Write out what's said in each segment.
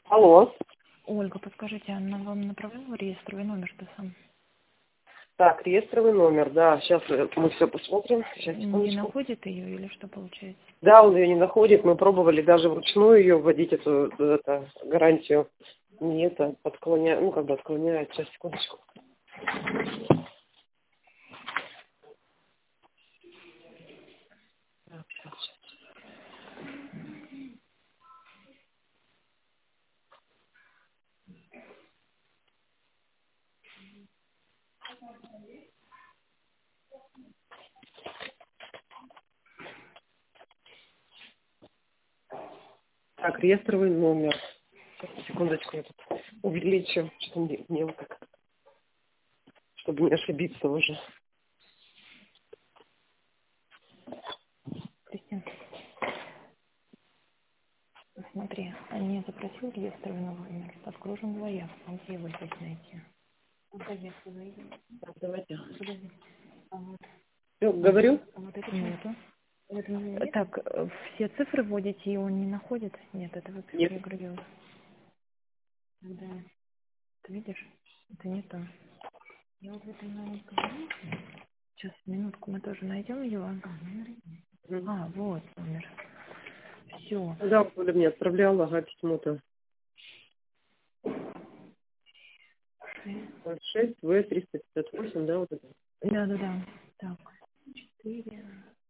Алло. Ольга, подскажите, она вам направляла реестровый номер-то сам? Так, реестровый номер, да. Сейчас мы все посмотрим. Сейчас, Не секундочку. находит ее или что получается? Да, он ее не находит. Мы пробовали даже вручную ее вводить, гарантию. Не это, отклоняет, отклоняет. Сейчас, секундочку. Так, сейчас. Так, реестровый номер. Сейчас, секундочку, я тут увеличу. Что-то мне вот так, чтобы не ошибиться уже. Кристина, смотри, они запросил реестровый номер, подкружен заявку, где его здесь найти? Заявку найди. Так, давайте. Подожди. А вот, Всё, говорю? вот это нету. Так, все цифры вводите, и он не находит? Нет, это вы Нет. перегрузил. Да. Ты видишь? Это не то. Я вот в этом номере говорю. Сейчас, минутку, мы тоже найдем его. Мгм. Вот номер. Все. Да, Оля мне отправляла, письмо-то. 6В358, да, вот это. Да. Так, 4.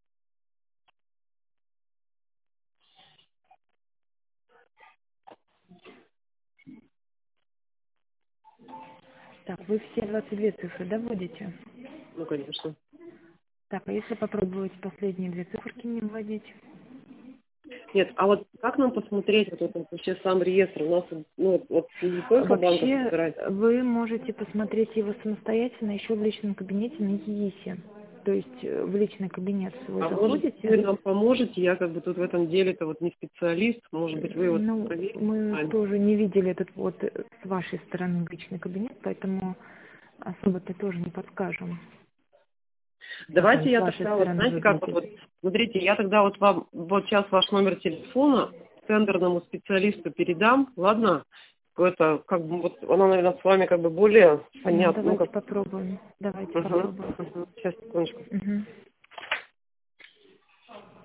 Так, вы все 22 цифры, да, вводите? Ну, конечно. Так, а если попробовать последние две циферки не вводить? Нет, а вот как нам посмотреть вот этот вообще сам реестр? У нас вот не только банка Вообще, собирает. вы можете посмотреть его самостоятельно еще в личном кабинете на ЕИСе. То есть в личный кабинет свой А может, заходите. вы нам поможете? Я как бы тут в этом деле-то вот не специалист. Может быть, вы вот Ну, проверите мы сами. тоже не видели этот вот с вашей стороны личный кабинет, поэтому особо-то тоже не подскажем, как он Давайте с я вашей тогда, вот стороны знаете, как выглядит. вот, смотрите, я тогда вот вам вот сейчас ваш номер телефона тендерному специалисту передам, ладно? Это как бы вот она, наверное, с вами как бы более Ну, понятно. Ну, давайте как. попробуем. Давайте Угу, попробуем. угу. Сейчас, секундочку. Мгм.